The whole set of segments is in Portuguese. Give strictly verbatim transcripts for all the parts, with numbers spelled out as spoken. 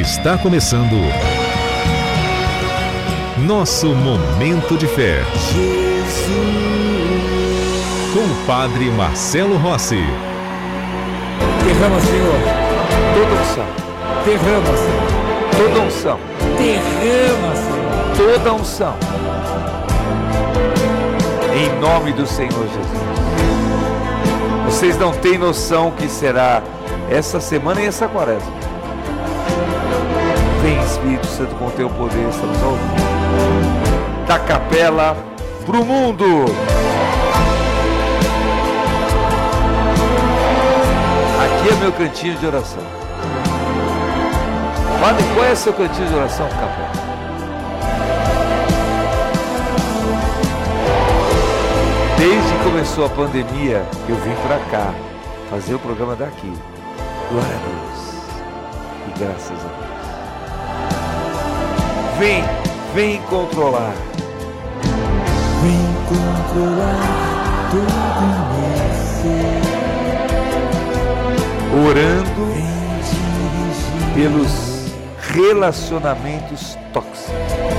Está começando nosso Momento de Fé. Com o Padre Marcelo Rossi. Derrama, Senhor, Toda unção, derrama, Senhor, toda unção, derrama, Senhor, toda unção. Em nome do Senhor Jesus. Vocês não têm noção que será essa semana e essa quaresma. Vem, Espírito Santo, com o teu poder, estamos ao vivo. Da capela para o mundo. Aqui é meu cantinho de oração. Padre, qual é seu cantinho de oração, capela? Desde que começou a pandemia, eu vim para cá fazer o programa daqui. Glória a Deus. E graças a Deus. Vem, vem controlar. vem controlar todo meu ser. Orando Vem dirigir pelos relacionamentos tóxicos.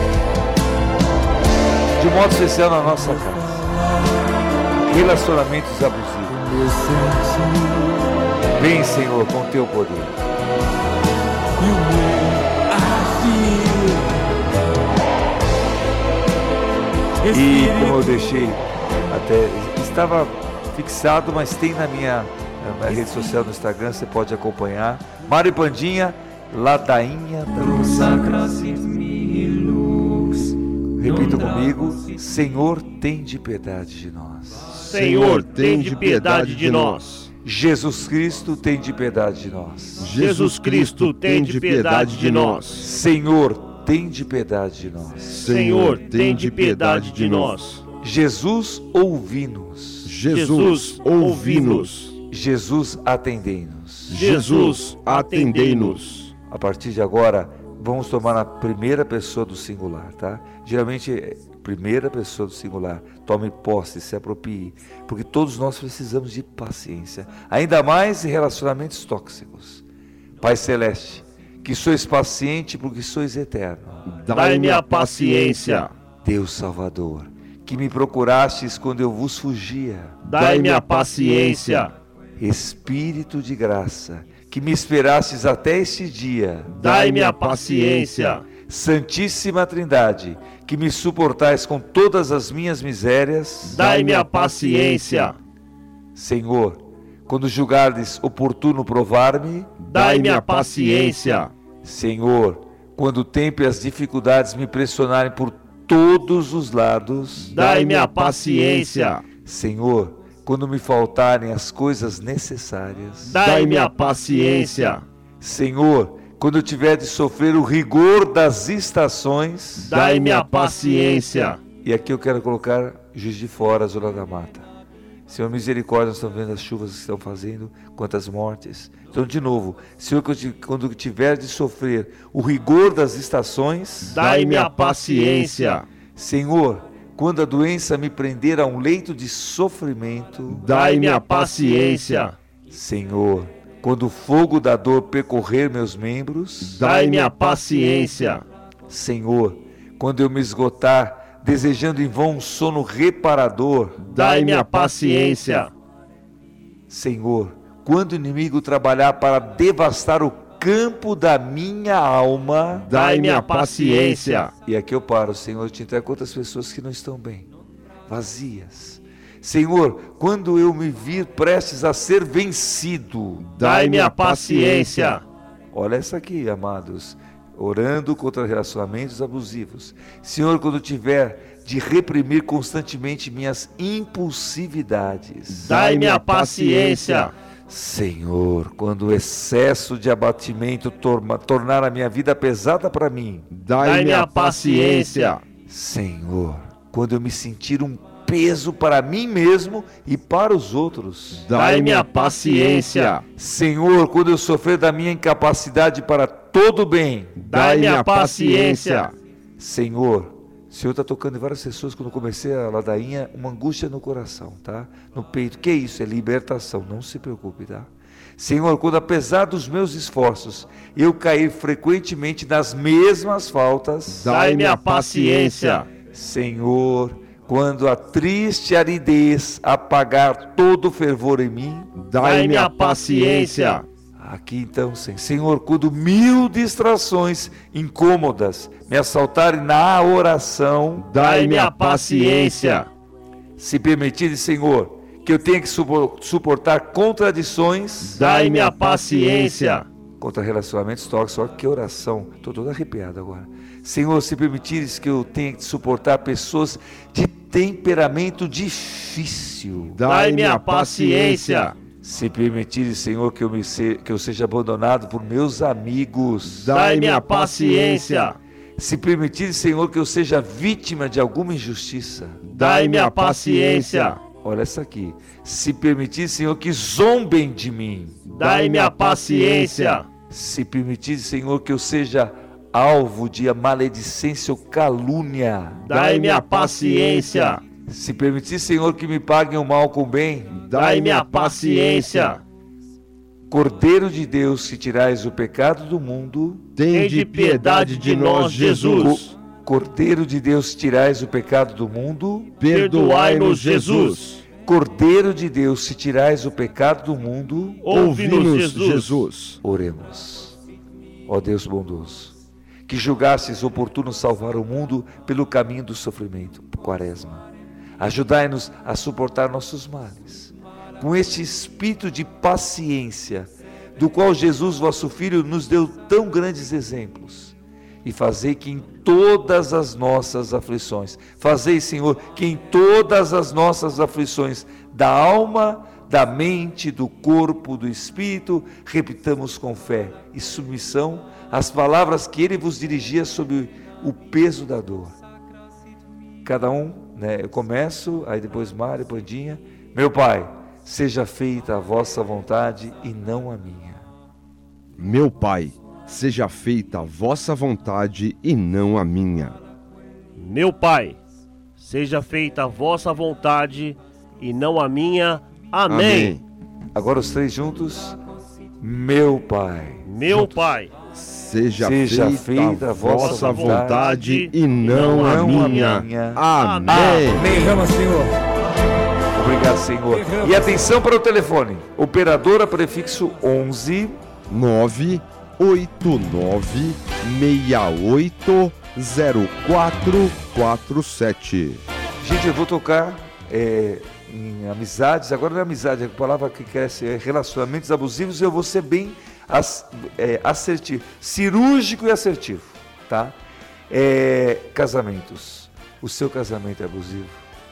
De modo especial na nossa casa. Relacionamentos abusivos. meu sentir Vem, Senhor, com teu poder. e o meu agir. E como eu deixei, até estava fixado, mas tem na minha, na minha rede social no Instagram, você pode acompanhar. Mário Pandinha, Ladainha da Luz. Repita comigo: Senhor, tem de piedade de nós. Senhor, tem de piedade de nós. Jesus Cristo, tem de piedade de nós. Jesus Cristo, tem de piedade de nós. Senhor, tem de piedade de nós. Senhor, tem de piedade de nós. Jesus, ouvi-nos. Jesus, ouvi-nos. Jesus, atendei-nos. Jesus, atendei-nos. A partir de agora, vamos tomar na primeira pessoa do singular, tá? Geralmente, é primeira pessoa do singular. Tome posse, se aproprie. Porque todos nós precisamos de paciência. Ainda mais em relacionamentos tóxicos. Pai Celeste, que sois paciente porque sois eterno. Dai-me a paciência. Deus Salvador, que me procurastes quando eu vos fugia. Dai-me a paciência. Espírito de graça, que me esperastes até este dia. Dai-me a paciência. Santíssima Trindade, que me suportais com todas as minhas misérias. Dai-me a paciência. Senhor, quando julgardes oportuno provar-me. Dai-me a paciência. Senhor, quando o tempo e as dificuldades me pressionarem por todos os lados. Dai-me a paciência. Senhor, quando me faltarem as coisas necessárias. Dai-me a paciência. Senhor, quando eu tiver de sofrer o rigor das estações. Dai-me a paciência. E aqui eu quero colocar Juiz de Fora, Zona da Mata. Senhor, misericórdia, nós estamos vendo as chuvas que estão fazendo, quantas mortes. Então, de novo, Senhor, quando eu tiver de sofrer o rigor das estações. Dai-me a paciência. Senhor, quando a doença me prender a um leito de sofrimento. Dai-me a paciência. Senhor, quando o fogo da dor percorrer meus membros. Dai-me a paciência. Senhor, quando eu me esgotar, desejando em vão um sono reparador. Dai-me a paciência. Senhor, quando o inimigo trabalhar para devastar o campo da minha alma. Dai-me a paciência. E aqui eu paro, Senhor, eu te entrego outras pessoas que não estão bem, vazias. Senhor, quando eu me vir prestes a ser vencido. Dai-me a paciência. Olha essa aqui, amados. Orando contra relacionamentos abusivos. Senhor, quando eu tiver de reprimir constantemente minhas impulsividades. Dai-me a paciência. Senhor, quando o excesso de abatimento torna, tornar a minha vida pesada para mim. Dai-me a paciência. Senhor, quando eu me sentir um peso para mim mesmo e para os outros. Dai-me a paciência. Senhor, quando eu sofrer da minha incapacidade para todo bem. Dai-me a paciência. Senhor, o Senhor está tocando em várias pessoas. Quando eu comecei a ladainha, uma angústia no coração, tá? No peito. Que isso? É libertação, não se preocupe, tá? Senhor, quando apesar dos meus esforços, eu cair frequentemente nas mesmas faltas, Dai-me a paciência. Senhor, quando a triste aridez apagar todo o fervor em mim, Dai-me a paciência. aqui então, Senhor, quando mil distrações incômodas me assaltarem na oração, Dai-me a paciência. se permitir, Senhor, que eu tenha que suportar contradições, Dai-me a paciência. contra relacionamentos tóxicos. Olha que oração, estou todo arrepiado agora. Senhor, se permitires que eu tenha que suportar pessoas de temperamento difícil, Dai-me a paciência. se permitires, Senhor, que eu, me se, que eu seja abandonado por meus amigos, Dai-me a paciência. se permitires, Senhor, que eu seja vítima de alguma injustiça, Dai-me a paciência. olha essa aqui, se permitires, Senhor, que zombem de mim, Dai-me a paciência. se permitires, Senhor, que eu seja alvo de maledicência ou calúnia, Dai-me a paciência. se permitir, Senhor, que me paguem o mal com o bem, Dai-me a paciência. Cordeiro de Deus, que tirais o pecado do mundo, Tende piedade de nós, Jesus. Co- Cordeiro de Deus, que tirais o pecado do mundo, Perdoai-nos, Jesus. Cordeiro de Deus, se tirais o pecado do mundo, Ouvi-nos, Jesus. Jesus. oremos. Ó Deus bondoso, que julgastes oportuno salvar o mundo pelo caminho do sofrimento, quaresma, ajudai-nos a suportar nossos males, com este espírito de paciência, do qual Jesus, vosso Filho, nos deu tão grandes exemplos, e fazei que em todas as nossas aflições, fazei, Senhor, que em todas as nossas aflições da alma, da mente, do corpo, do espírito, repitamos com fé e submissão as palavras que ele vos dirigia sob o peso da dor. Cada um, né, eu começo, aí depois Mário, Pandinha. Meu Pai, seja feita a vossa vontade e não a minha. Meu Pai, seja feita a vossa vontade e não a minha. Meu Pai, seja feita a vossa vontade e não a minha. Amém. Agora os três juntos. Meu Pai, Meu Pai, Seja, Seja feita, feita a vossa vontade e não, não a, a minha. minha. Amém. Derrama, Senhor. Obrigado, Senhor. E atenção para o telefone. Operadora prefixo onze. nove oito nove seis oito zero quatro quatro sete. Gente, eu vou tocar é, em amizades. Agora não é amizade, a palavra que cresce é relacionamentos abusivos. Eu vou ser bem as, é, assertivo, cirúrgico e assertivo, tá? É, casamentos. O seu casamento é abusivo?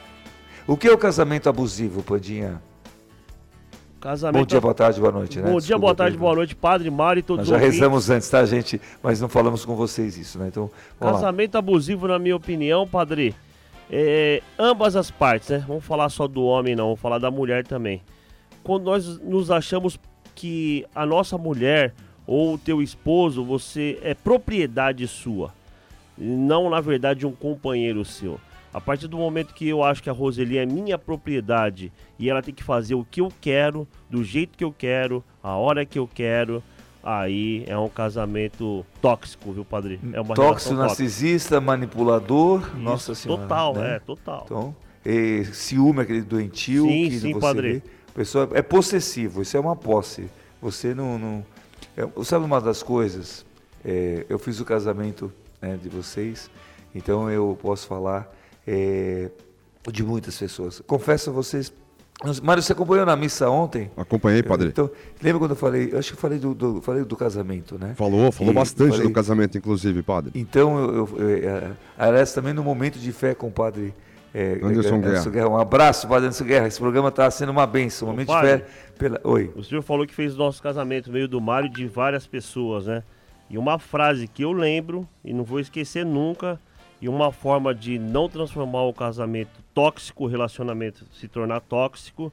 O que é o casamento abusivo, Pandinha? Casamento... Bom dia, boa tarde, boa noite, né? Bom dia, Desculpa, boa tarde, Pedro. boa noite, Padre Mário e todos Nós os já ouvintes. rezamos antes, tá, gente? Mas não falamos com vocês isso, né? Então, vamos lá. Casamento abusivo, na minha opinião, Padre, é, ambas as partes, né? Vamos falar só do homem, não, vamos falar da mulher também. Quando nós nos achamos que a nossa mulher ou o teu esposo, você é propriedade sua, e não, na verdade, um companheiro seu. A partir do momento que eu acho que a Roseli é minha propriedade e ela tem que fazer o que eu quero, do jeito que eu quero, a hora que eu quero, aí é um casamento tóxico, viu, Padre? É uma Tóxico, relação tóxica. narcisista, manipulador, Isso, nossa senhora. total, né? é, total. Então, e ciúme, aquele doentio. Sim, que sim, você padre. vê. A pessoa é possessivo, isso é uma posse. Você não... não é, sabe uma das coisas? É, eu fiz o casamento, né, de vocês, então eu posso falar é, de muitas pessoas. Confesso a vocês... Mário, você acompanhou na missa ontem? Acompanhei, padre. Então, lembra quando eu falei? Eu acho que eu falei do, do, falei do casamento, né? Falou, falou E bastante falei- do casamento, inclusive, padre. Então, eu, eu, eu, é, aliás, também no momento de fé com o padre é, Anderson Guerra. Um abraço, padre Anderson Guerra. Esse programa está sendo uma bênção. Um Ô, momento padre. de fé. Pela... Oi. O senhor falou que fez o nosso casamento meio do Mário de várias pessoas, né? E uma frase que eu lembro e não vou esquecer nunca, e uma forma de não transformar o casamento tóxico, o relacionamento se tornar tóxico,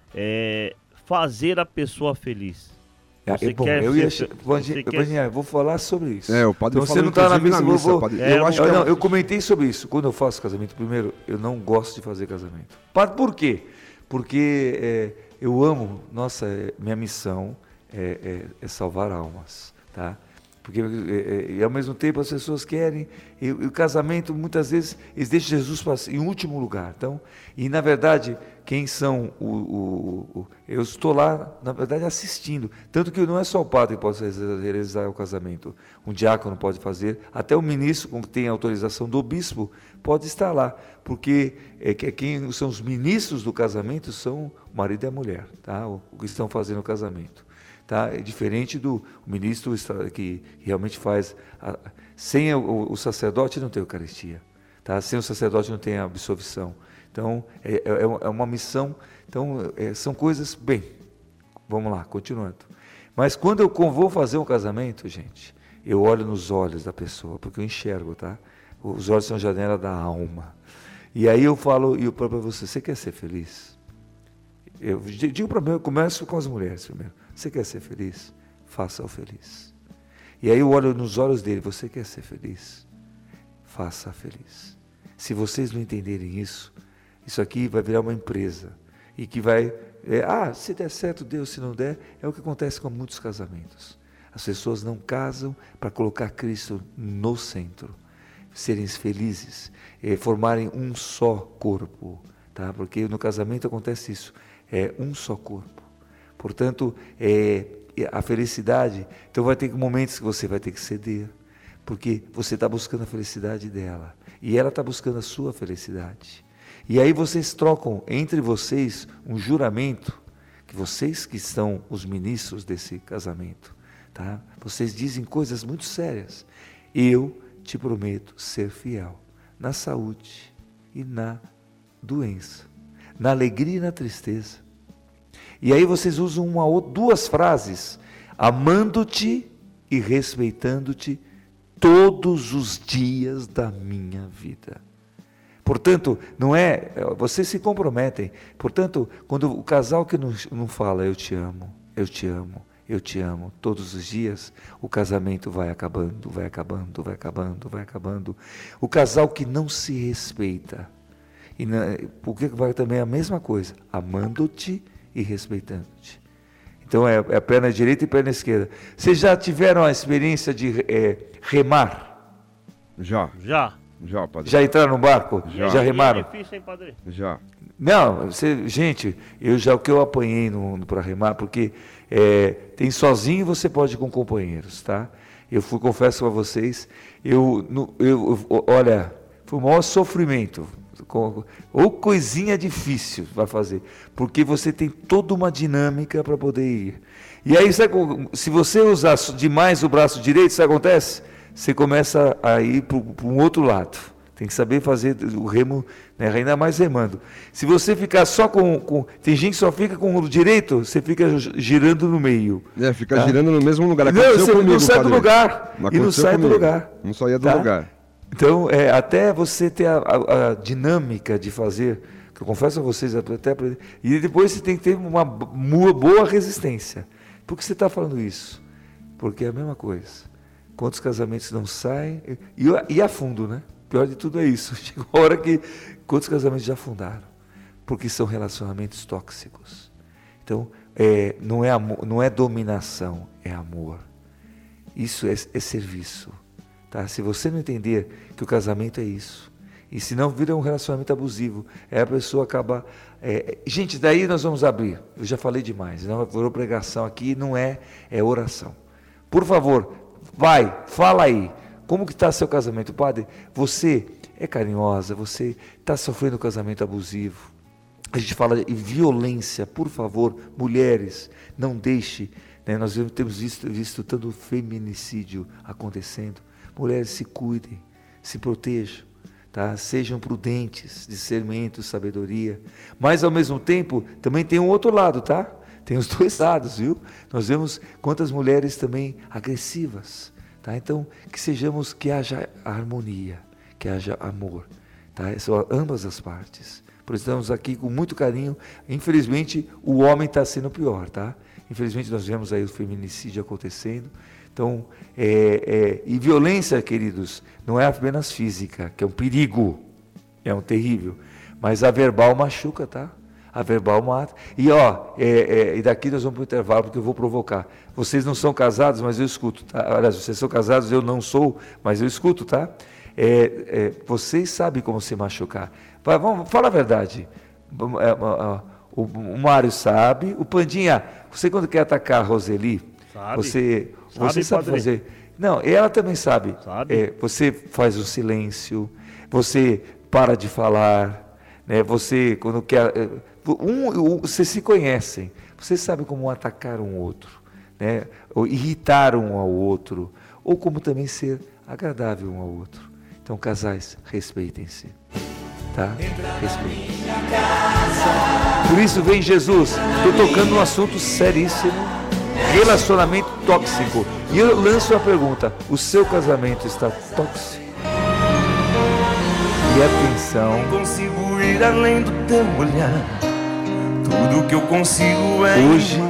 é fazer a pessoa feliz. Você É, bom, quer eu ia, ser- Pandinha, você quer- Pandinha, eu vou falar sobre isso. É, o padre Então, falou você não está na inclusive, missa, eu vou... padre. É, eu acho Eu, que é não, um- eu comentei sobre isso. Quando eu faço casamento, primeiro, eu não gosto de fazer casamento. Padre, por quê? Porque é, eu amo, nossa, é, minha missão é, é, é salvar almas, tá? Porque é, é, ao mesmo tempo as pessoas querem, e, e o casamento muitas vezes eles deixam Jesus pra, em último lugar. Então, e na verdade, quem são o, o, o eu estou lá, na verdade, assistindo. Tanto que não é só o padre que pode realizar o casamento, um diácono pode fazer, até o ministro, que tem autorização do bispo, pode estar lá, porque é, quem são os ministros do casamento são o marido e a mulher, tá? O, o que estão fazendo o casamento. Tá? É diferente do ministro que realmente faz, a, sem o, o sacerdote não tem Eucaristia, tá? Sem o sacerdote não tem a absolvição. Então, é, é, é uma missão, então é, são coisas, bem, vamos lá, continuando. Mas quando eu vou fazer um casamento, gente, eu olho nos olhos da pessoa, porque eu enxergo, tá? Os olhos são a janela da alma. E aí eu falo, e eu falo para você, você quer ser feliz? Eu digo para mim, eu começo com as mulheres primeiro. Você quer ser feliz? Faça-o feliz. E aí eu olho nos olhos dele, você quer ser feliz? Faça feliz. Se vocês não entenderem isso, isso aqui vai virar uma empresa. E que vai, é, ah, se der certo, Deus, se não der, é o que acontece com muitos casamentos. As pessoas não casam para colocar Cristo no centro. Serem felizes, é, formarem um só corpo. Tá? Porque no casamento acontece isso, é um só corpo. Portanto, é, a felicidade, então vai ter momentos que você vai ter que ceder, porque você está buscando a felicidade dela, e ela está buscando a sua felicidade. E aí vocês trocam entre vocês um juramento, que vocês que são os ministros desse casamento, tá? Vocês dizem coisas muito sérias. Eu te prometo ser fiel na saúde e na doença, na alegria e na tristeza. E aí vocês usam uma ou duas frases, amando-te e respeitando-te todos os dias da minha vida. Portanto, não é, vocês se comprometem. Portanto, quando o casal que não, não fala, eu te amo, eu te amo, eu te amo, todos os dias, o casamento vai acabando, vai acabando, vai acabando, vai acabando. O casal que não se respeita, e não, porque vai também a mesma coisa, amando-te e respeitando-te. Então é, é a perna direita e a perna esquerda. Vocês já tiveram a experiência de é, remar? Já. Já. Já, padre. Já entraram no barco? Já. Já remaram? É difícil, hein, padre? Já. Não, você, gente, eu já o que eu apanhei no, no para remar, porque é, tem sozinho, você pode ir com companheiros, tá? Eu fui, confesso a vocês, eu, no, eu, eu olha, foi o maior sofrimento. Ou coisinha difícil vai fazer, porque você tem toda uma dinâmica para poder ir. E aí, sabe, se você usar demais o braço direito, sabe o que acontece? Você começa a ir para um outro lado. Tem que saber fazer o remo, né, ainda mais remando. Se você ficar só com, com... Tem gente que só fica com o direito, você fica girando no meio. É, fica tá? girando no mesmo lugar. Não, você comigo, não sai padre. do lugar. Não e não sai comigo. do lugar. Não saía do tá? lugar. Então, é, até você ter a, a, a dinâmica de fazer, que eu confesso a vocês, até e depois você tem que ter uma boa resistência. Por que você está falando isso? Porque é a mesma coisa. Quantos casamentos não saem e, e afundam, né? Pior de tudo é isso. Chegou a hora que quantos casamentos já afundaram? Porque são relacionamentos tóxicos. Então, é, não, é amor, não é dominação, é amor. Isso é, é serviço. Tá? Se você não entender que o casamento é isso, e se não vira um relacionamento abusivo, é a pessoa acaba... É, gente, daí nós vamos abrir. Eu já falei demais. Não virou pregação aqui, não é, é oração. Por favor, vai, fala aí. Como que está seu casamento, padre? Você é carinhosa, você está sofrendo um casamento abusivo. A gente fala de violência, por favor, mulheres, não deixe, né? Nós temos visto, visto tanto feminicídio acontecendo. Mulheres, se cuidem, se protejam, tá? Sejam prudentes, discernimento, sabedoria. Mas ao mesmo tempo, também tem um outro lado, tá? Tem os dois lados, viu? Nós vemos quantas mulheres também agressivas. Tá? Então, que sejamos, que haja harmonia, que haja amor, tá? São ambas as partes. Por isso estamos aqui com muito carinho. Infelizmente, o homem está sendo pior, tá? Infelizmente, nós vemos aí o feminicídio acontecendo. Então, é, é, e violência, queridos, não é apenas física, que é um perigo, é um terrível, mas a verbal machuca, tá? A verbal mata. E ó, é, é, e daqui nós vamos para o intervalo, porque eu vou provocar. Vocês não são casados, mas eu escuto, tá? Aliás, vocês são casados, eu não sou, mas eu escuto, tá? É, é, vocês sabem como se machucar. Vai, vamos, fala a verdade. É, o, o Mário sabe, o Pandinha, você quando quer atacar a Roseli, sabe. você, sabe, você sabe padre. fazer. Não, ela também sabe. sabe. É, você faz o silêncio, você para de falar, né? Você quando quer. Um, um, vocês se conhecem, vocês sabem como atacar um outro, né? Ou irritar um ao outro, ou como também ser agradável um ao outro. Então, casais, respeitem-se. Tá? Respeitem-se. Por isso vem Jesus. Estou tocando um assunto seríssimo, relacionamento tóxico. E eu lanço a pergunta: o seu casamento está tóxico? E atenção. Não consigo ir além do teu olhar. Tudo que eu consigo é hoje,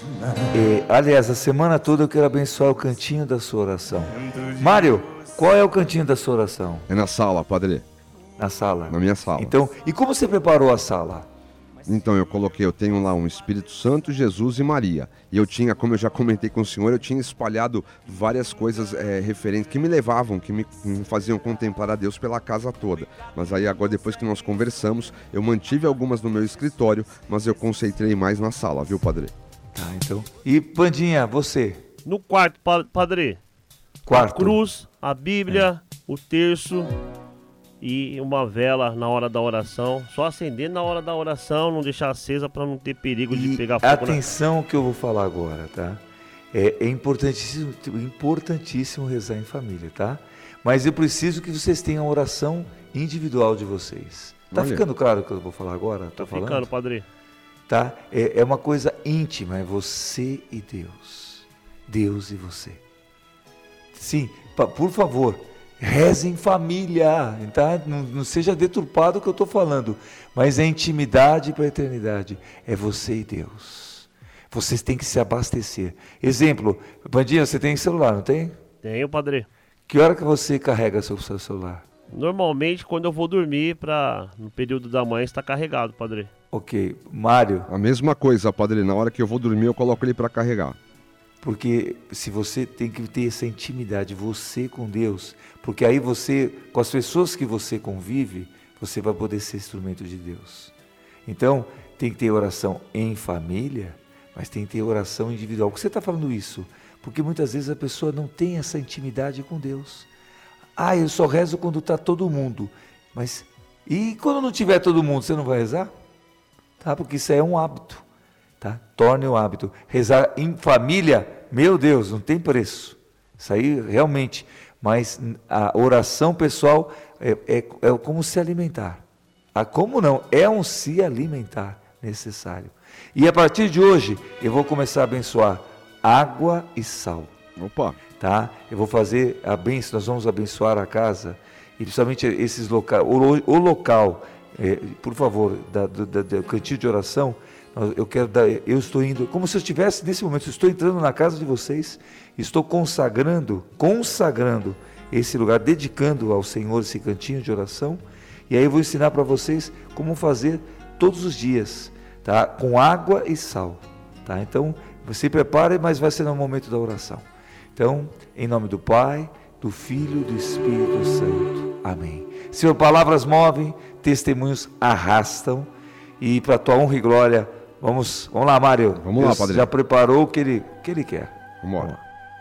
é, aliás, a semana toda eu quero abençoar o cantinho da sua oração. Mário, qual é o cantinho da sua oração? É na sala, padre. Na sala? Na minha sala. Então, e como você preparou a sala? Então, eu coloquei, eu tenho lá um Espírito Santo, Jesus e Maria. E eu tinha, como eu já comentei com o senhor, eu tinha espalhado várias coisas é, referentes, que me levavam, que me, me faziam contemplar a Deus pela casa toda. Mas aí agora, depois que nós conversamos, eu mantive algumas no meu escritório, mas eu concentrei mais na sala, viu, padre? Tá, então. E Pandinha, você? No quarto, pa- padre. Quarto. A cruz, a Bíblia, é. o terço e uma vela na hora da oração. Só acender na hora da oração, não deixar acesa para não ter perigo de e pegar fogo. Atenção na... que eu vou falar agora, tá? É, é importantíssimo, importantíssimo rezar em família, tá? Mas eu preciso que vocês tenham a oração individual de vocês. Tá Olha. ficando claro o que eu vou falar agora? Tá falando? ficando, padre. Tá? É, é uma coisa íntima, é você e Deus. Deus e você. Sim, pa, por favor, reze em família, tá? Não, não seja deturpado o que eu estou falando, mas é intimidade para a eternidade, é você e Deus. Vocês têm que se abastecer. Exemplo, Bandinha, você tem celular, não tem? Tenho, padre. Que hora que você carrega seu, seu celular? Normalmente, quando eu vou dormir, pra, no período da manhã, está carregado, padre. Ok, Mário. A mesma coisa, padre, na hora que eu vou dormir eu coloco ele para carregar. Porque se você tem que ter essa intimidade, você com Deus, porque aí você, com as pessoas que você convive, você vai poder ser instrumento de Deus. Então, tem que ter oração em família, mas tem que ter oração individual. Por que você está falando isso? Porque muitas vezes a pessoa não tem essa intimidade com Deus. Ah, eu só rezo quando está todo mundo. Mas, e quando não tiver todo mundo, você não vai rezar? Tá? Porque isso é um hábito. Tá? Torne o hábito. Rezar em família, meu Deus, não tem preço. Isso aí realmente. Mas a oração pessoal é, é, é como se alimentar. Ah, como não? É um se alimentar necessário. E a partir de hoje, eu vou começar a abençoar água e sal. Opa! Tá? Eu vou fazer a bênção, nós vamos abençoar a casa, e principalmente esses locais, o, o local, é, por favor, da, da, da cantinho de oração, eu quero dar, eu estou indo, como se eu estivesse nesse momento, eu estou entrando na casa de vocês, estou consagrando, consagrando esse lugar, dedicando ao Senhor esse cantinho de oração, e aí eu vou ensinar para vocês como fazer todos os dias, tá? Com água e sal, tá? Então, você prepare, mas vai ser no momento da oração. Então, em nome do Pai, do Filho e do Espírito Santo. Amém. Senhor, palavras movem, testemunhos arrastam, e para a tua honra e glória, vamos, vamos lá, Mário. Vamos Deus lá, Padre. já preparou o que ele, que ele quer. Vamos lá.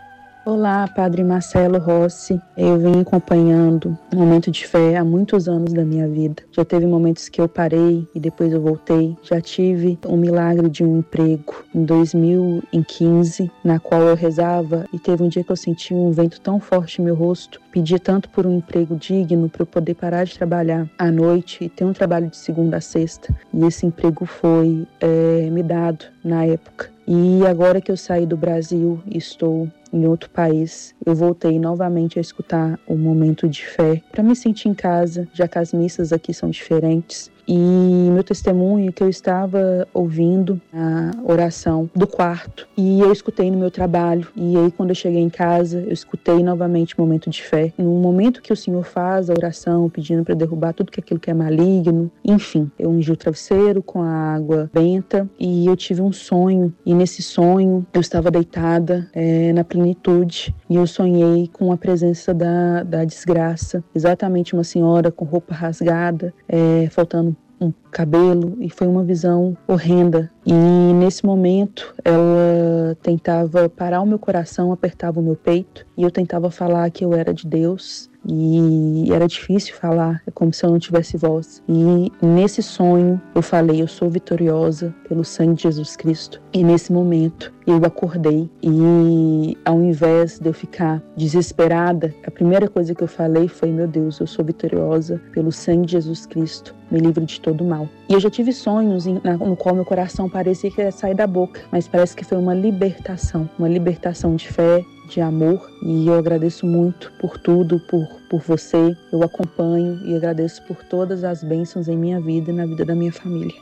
Olá, Padre Marcelo Rossi. Eu venho acompanhando um momento de fé há muitos anos da minha vida. Já teve momentos que eu parei e depois eu voltei. Já tive um milagre de um emprego em dois mil e quinze, na qual eu rezava e teve um dia que eu senti um vento tão forte em meu rosto. Pedi tanto por um emprego digno para eu poder parar de trabalhar à noite e ter um trabalho de segunda a sexta. E esse emprego foi é, me dado na época. E agora que eu saí do Brasil e estou em outro país, eu voltei novamente a escutar o momento de fé para me sentir em casa, já que as missas aqui são diferentes. E meu testemunho é que eu estava ouvindo a oração do quarto e eu escutei no meu trabalho. E aí quando eu cheguei em casa, eu escutei novamente o momento de fé. No momento que o Senhor faz a oração, pedindo para derrubar tudo que aquilo que é maligno, enfim, eu ungi o travesseiro com a água benta e eu tive um sonho. E nesse sonho eu estava deitada é, na plenitude e eu sonhei com a presença da, da desgraça. Exatamente uma senhora com roupa rasgada, é, faltando um cabelo, e foi uma visão horrenda. E nesse momento ela tentava parar o meu coração, apertava o meu peito e eu tentava falar que eu era de Deus. E era difícil falar, é como se eu não tivesse voz. E nesse sonho eu falei, eu sou vitoriosa pelo sangue de Jesus Cristo. E nesse momento eu acordei e ao invés de eu ficar desesperada, a primeira coisa que eu falei foi, meu Deus, eu sou vitoriosa pelo sangue de Jesus Cristo, me livre de todo mal. E eu já tive sonhos em, na, no qual meu coração parecia que ia sair da boca, mas parece que foi uma libertação, uma libertação de fé, de amor, e eu agradeço muito por tudo, por, por você, eu acompanho e agradeço por todas as bênçãos em minha vida e na vida da minha família.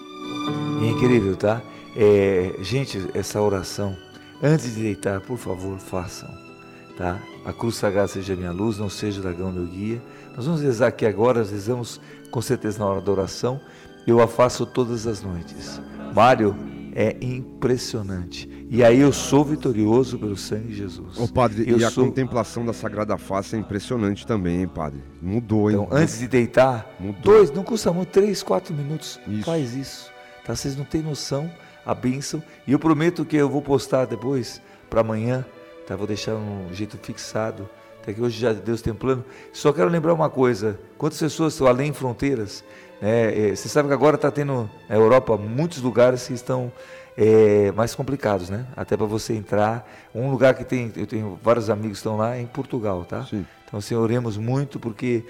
É incrível, tá? É, gente, essa oração, antes de deitar, por favor, façam, tá? A cruz sagrada seja minha luz, não seja o dragão meu guia. Nós vamos rezar aqui agora, nós rezamos com certeza na hora da oração, eu a faço todas as noites. Mário, é impressionante. E aí eu sou vitorioso pelo sangue de Jesus. Ô padre, eu e a sou... contemplação da Sagrada Face é impressionante também, hein, padre? Mudou, hein? Então, antes de deitar, Mudou. dois, não custa muito, três, quatro minutos, Isso. faz isso. Tá? Vocês não têm noção, a bênção. E eu prometo que eu vou postar depois, para amanhã, tá? Vou deixar um jeito fixado, até que hoje já Deus tem plano. Só quero lembrar uma coisa, quantas pessoas estão além fronteiras, né? Você sabe que agora está tendo na Europa muitos lugares que estão é, mais complicados, né? Até para você entrar. Um lugar que tem, eu tenho vários amigos que estão lá, é em Portugal, tá? Sim. Então, assim, oremos muito porque...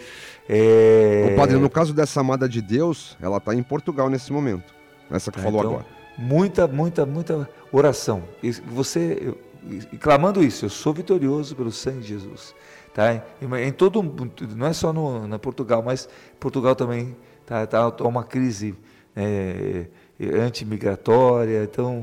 É... Ô, padre, no caso dessa amada de Deus, ela está em Portugal nesse momento. Essa que Tá, falou então, agora. Muita, muita, muita oração. E você, eu, e clamando isso, eu sou vitorioso pelo sangue de Jesus. Tá? Em, em todo, não é só no, na Portugal, mas Portugal também está tá, tá uma crise é, anti-migratória. Então,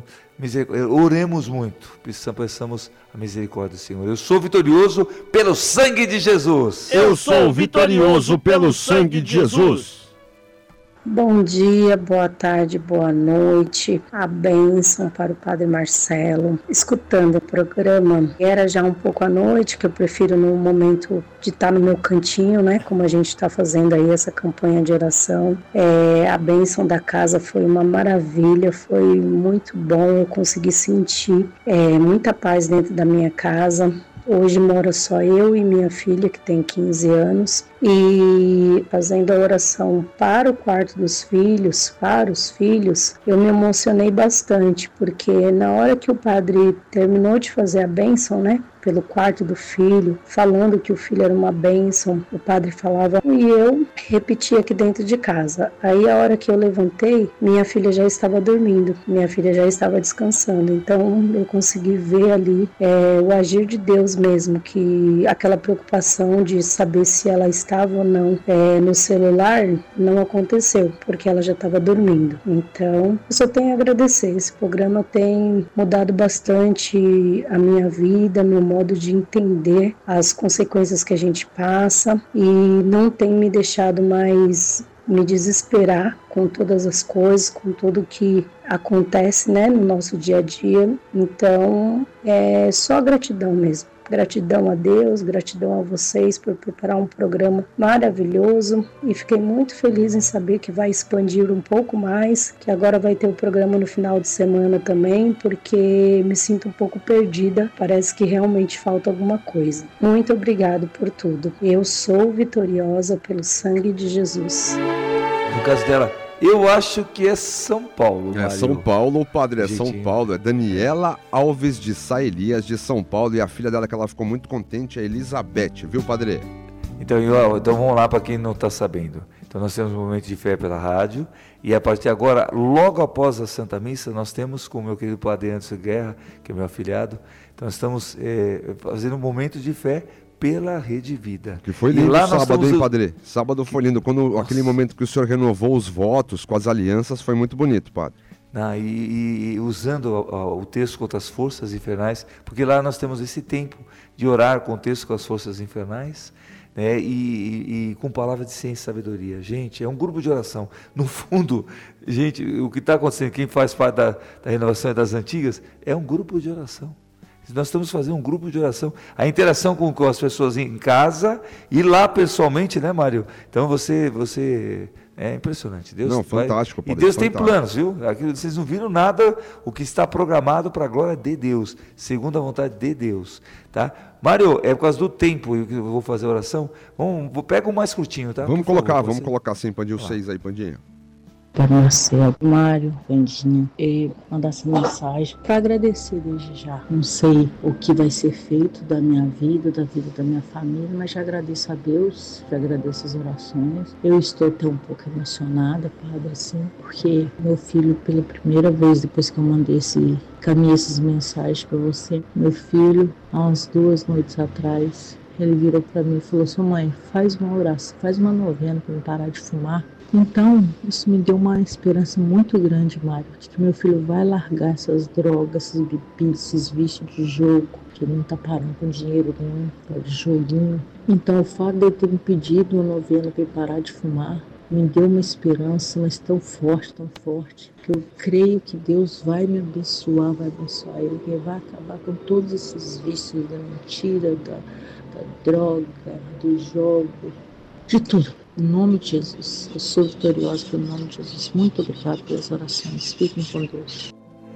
oremos muito, peçamos a misericórdia do Senhor. Eu sou vitorioso pelo sangue de Jesus. Eu sou vitorioso pelo sangue de Jesus. Bom dia, boa tarde, boa noite. A bênção para o Padre Marcelo. Escutando o programa, era já um pouco à noite, que eu prefiro no momento de estar no meu cantinho, né? Como a gente está fazendo aí essa campanha de oração. É, a bênção da casa foi uma maravilha, foi muito bom. Eu consegui sentir é, muita paz dentro da minha casa. Hoje mora só eu e minha filha, que tem quinze anos, e fazendo a oração para o quarto dos filhos, para os filhos, eu me emocionei bastante, porque na hora que o padre terminou de fazer a bênção, né, pelo quarto do filho, falando que o filho era uma bênção, o padre falava e eu repetia aqui dentro de casa. Aí a hora que eu levantei, minha filha já estava dormindo, minha filha já estava descansando, então eu consegui ver ali é, o agir de Deus mesmo, que aquela preocupação de saber se ela estava ou não é, no celular não aconteceu, porque ela já estava dormindo. Então eu só tenho a agradecer, esse programa tem mudado bastante a minha vida, meu modo de entender as consequências que a gente passa, e não tem me deixado mais me desesperar com todas as coisas, com tudo que acontece, né, no nosso dia a dia. Então é só gratidão mesmo. Gratidão a Deus, gratidão a vocês por preparar um programa maravilhoso, e fiquei muito feliz em saber que vai expandir um pouco mais, que agora vai ter o programa no final de semana também, porque me sinto um pouco perdida, parece que realmente falta alguma coisa. Muito obrigado por tudo. Eu sou vitoriosa pelo sangue de Jesus. No caso dela, eu acho que é São Paulo, É Mário. São Paulo, padre, é São Jeitinho. Paulo. É Daniela Alves de Sá Elias, de São Paulo, e a filha dela que ela ficou muito contente é Elizabeth, viu, padre? Então, eu, então vamos lá para quem não está sabendo. Então nós temos um momento de fé pela rádio, e a partir de agora, logo após a Santa Missa, nós temos com o meu querido padre Anderson Guerra, que é meu afilhado, então nós estamos é, fazendo um momento de fé pela Rede Vida. Que foi E lindo lá o nós sábado, estamos- hein, Padre? Sábado foi lindo. Quando, aquele momento que o senhor renovou os votos com as alianças, foi muito bonito, Padre. Ah, e, e- e usando o, o- o texto contra as forças infernais, porque lá nós temos esse tempo de orar com o texto com as forças infernais, né, e, e- e com palavra de ciência e sabedoria. Gente, é um grupo de oração. No fundo, gente, o que está acontecendo, quem faz parte da, da renovação e das antigas, é um grupo de oração. Nós estamos fazendo um grupo de oração. A interação com, com as pessoas em casa e lá pessoalmente, né, Mário? Então você, você é impressionante. Deus Não, vai- fantástico, E Padre, Deus tem fantástico. planos, viu? Aqui vocês não viram nada, o que está programado para a glória de Deus, segundo a vontade de Deus, tá? Mário, é por causa do tempo que eu vou fazer a oração. Vamos, vou- pega um mais curtinho, tá? Vamos Por favor, colocar, vamos você. colocar sim, Pandinho, seis aí, Pandinha. Para Marcelo, Mário, Vandinha, e mandar essa mensagem para agradecer desde já. Não sei o que vai ser feito da minha vida, da vida da minha família, mas já agradeço a Deus, já agradeço as orações. Eu estou até um pouco emocionada, Padre, assim, porque meu filho, pela primeira vez, depois que eu mandei esse, caminhei essas mensagens para você, meu filho, há umas duas noites atrás, ele virou para mim e falou assim: mãe, faz uma oração, faz uma novena para eu parar de fumar. Então, isso me deu uma esperança muito grande, Mário, de que meu filho vai largar essas drogas, esses bebidas, esses vícios de jogo, que ele não está parando com dinheiro nenhum, tá de joguinho. Então, o fato de ele ter me pedido uma novena para ele parar de fumar, me deu uma esperança, mas tão forte, tão forte, que eu creio que Deus vai me abençoar, vai abençoar ele, que ele vai acabar com todos esses vícios da mentira, da, da droga, do jogo, de tudo. Em nome de Jesus, eu sou vitoriosa pelo nome de Jesus. Muito obrigado pelas orações. Fiquem com Deus.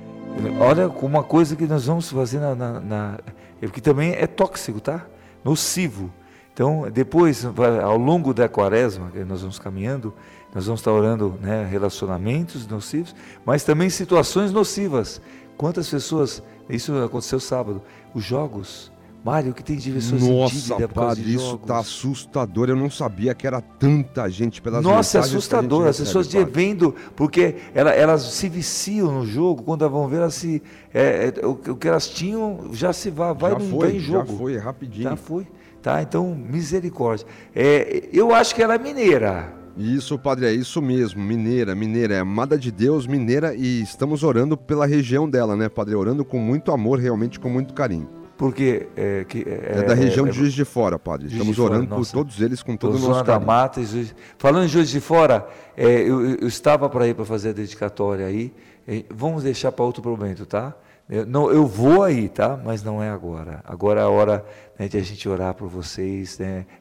Olha, com uma coisa que nós vamos fazer na, na, na que também é tóxico, tá? Nocivo. Então, depois, vai- ao longo da quaresma, que nós vamos caminhando, nós vamos estar orando, né, relacionamentos nocivos, mas também situações nocivas. Quantas pessoas, isso aconteceu sábado, os jogos, Mário, que tem de pessoas em Nossa, dívida por causa Padre, de isso jogos. tá assustador. Eu não sabia que era tanta gente pelas Nossa, é mensagens que a gente assustador, as recebe, pessoas Padre. devendo, porque ela- elas se viciam no jogo, quando elas vão ver, elas se, é, é, o, o que elas tinham já se vai, vai, Já no- foi, vai em jogo. já foi, rapidinho. Já foi, tá? Então, misericórdia. É, eu acho que ela é mineira. Isso, Padre, é isso mesmo, mineira, mineira, é amada de Deus, mineira, e estamos orando pela região dela, né, Padre? Orando com muito amor, realmente com muito carinho. Porque é, que, é, É da região é, de Juiz de Fora, Padre. Juiz Estamos de Fora, orando por nossa. todos eles com todo o Zona nosso da carinho. Mata. e Juiz- Falando em Juiz de Fora, é, eu, eu estava para ir para fazer a dedicatória aí. É, vamos deixar para outro momento, tá? Eu, não, eu vou aí, tá? Mas não é agora. Agora é a hora, né, de a gente orar por vocês, né?